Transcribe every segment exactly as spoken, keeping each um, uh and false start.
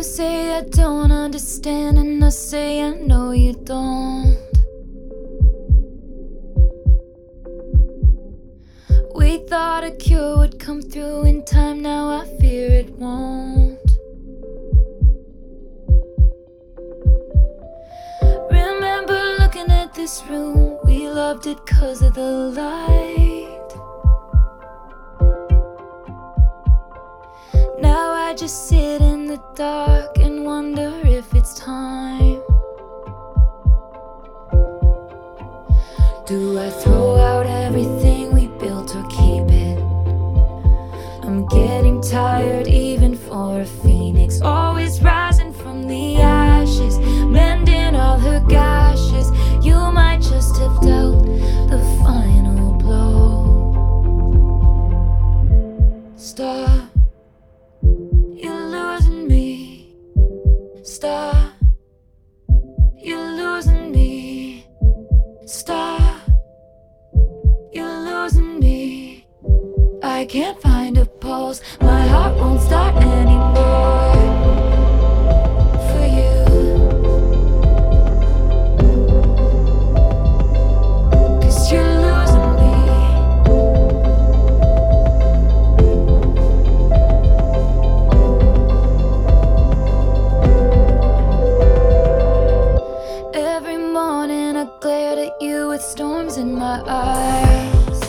say I don't understand, and I say I know you don't. We thought a cure would come through in time, now I fear it won't. Remember looking at this room, we loved it 'cause of the light. Now I just sit in the dark and wonder if it's time. Do I throw out everything we built or keep it? I'm getting tired even for a phoenix, always rising from the ashes, mending all her gashes. You might just have dealt the final blow. Stop, you're losing me. Stop, you're losing me. Stop, you're losing me. I can't find a pulse, my heart won't start anymore for you. 'Cause you're losing me. Every morning I glared at you with storms in my eyes.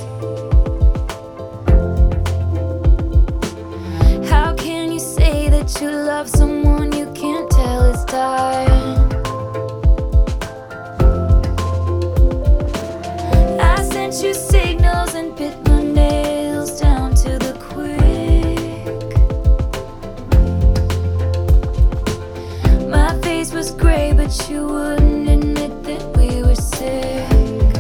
How can you say that you love someone you can't tell is dying? I sent you signals and bit my nails down to the quick. My face was gray, but you wouldn't admit that we were sick.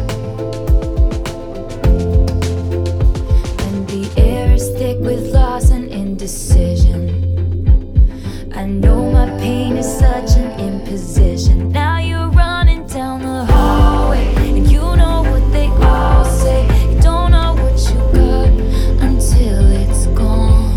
And the air is thick with loss and indecision. I know my pain is such an imposition. Now you're running down the hallway, and you know what they all say. You don't know what you got until it's gone.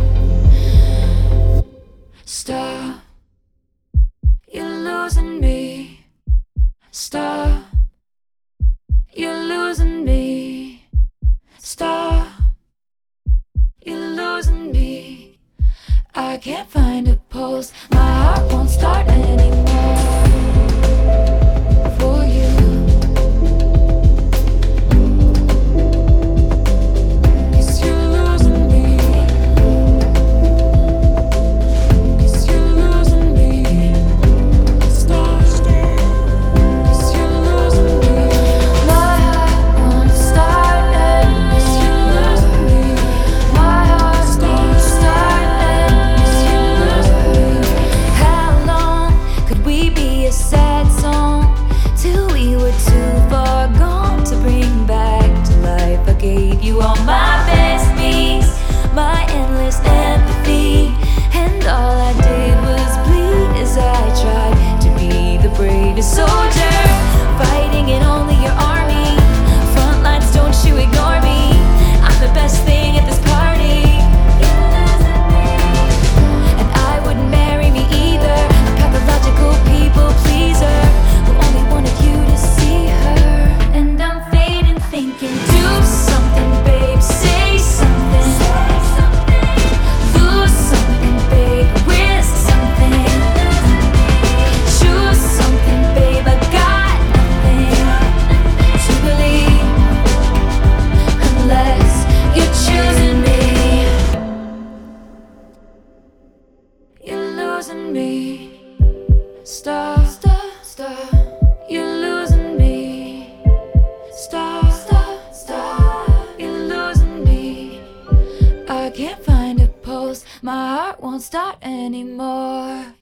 Stop, you're losing me. Stop, you're losing me. Stop, you're losing me. I can't find a pulse, my heart won't start anymore for you. 'Cause you're losing me. 'Cause you're losing me. Stop, 'cause you're losing me. My heart won't start anymore. 'Cause you're losing me. My heart won't start anymore. How long could we be a sad song till we were too far gone to bring back to life? I gave you all my best me's, my endless empathy, and all I did was bleed as I tried to be the bravest soldier, fighting in only your army. Front lines, don't you ignore me. I'm the best thing at this party. And I wouldn't marry me either, a pathological people pleaser who only wanted you to see her. And I'm fading thinking, do something, babe, say something. Lose something, babe, risk something. Choose something, babe, I got nothing to believe unless you're choosing me. You're losing me. Stop, stop, stop. You're losing me. Stop, stop, stop. You're losing me. I can't find a pulse, my heart won't start anymore.